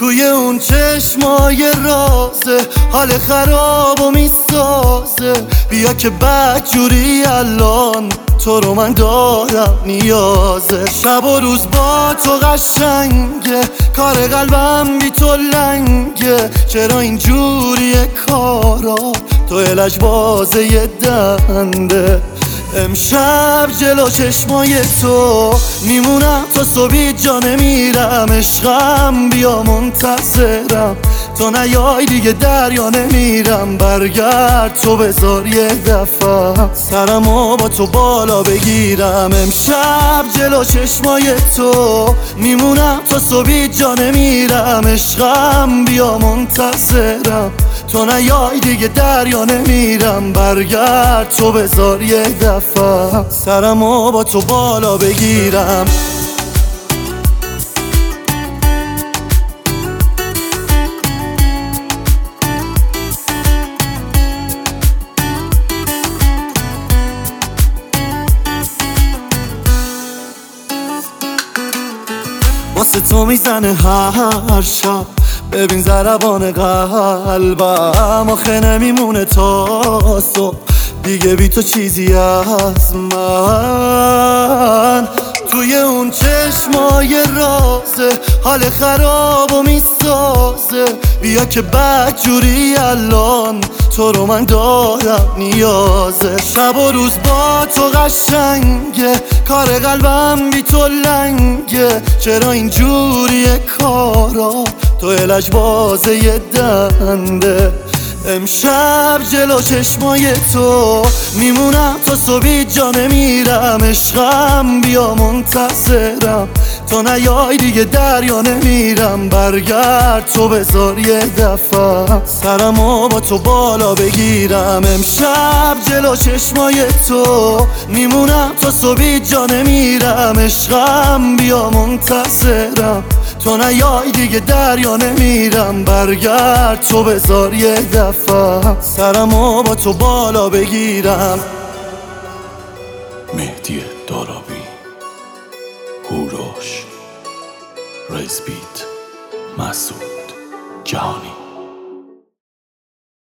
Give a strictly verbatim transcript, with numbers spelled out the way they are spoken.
توی اون چشمای رازه حال خراب و میسازه. بیا که بدجوری الان تو رو من دارم نیازه. شب و روز با تو قشنگه، کار قلبم بی تو لنگه. چرا اینجوریه کارا، تو علج بازه یه دنده. امشب جلو چشمای تو میمونم تا صبحی جا نمیرم. عشقم بیا منتظرم، تو نیای دیگه دریا نمیرم. برگرد تو بذار یه دفعه سرمو با تو بالا بگیرم. امشب جلو چشمای تو میمونم تا صبحی جا نمیرم. عشقم بیا منتظرم، تو نیای دیگه دریا نمیرم. برگرد تو بذار یه دفعه سرمو با تو بالا بگیرم. واسه تو میزنه هر شب، ببین ضربان قلبم. آخه نمیمونه تا صبح دیگه بی تو چیزی از من. توی اون چشمای رازه حال خراب و میسازه. بیا که بدجوری الان تو رو من دارم نیازه. شب و روز با تو قشنگه، کار قلبم بی تو لنگه. چرا اینجوریه کارا، تو علج بازه یه دنده. امشب جلو چشمای تو میمونم تا صبحی جا نمیرم. عشقم بیا منتظرم، تو نیای دیگه دریا نمیرم. برگرد تو بذار یه دفعه سرمو با تو بالا بگیرم. امشب جلو چشمای تو میمونم تا صبحی جا نمیرم. عشقم بیا منتظرم، تو نیای دیگه دریا نمیرم. برگرد تو بذار یه دفعه سرمو با تو بالا بگیرم. مهدی دارابی، هوروش، ریزبیت، مسعود جهانی.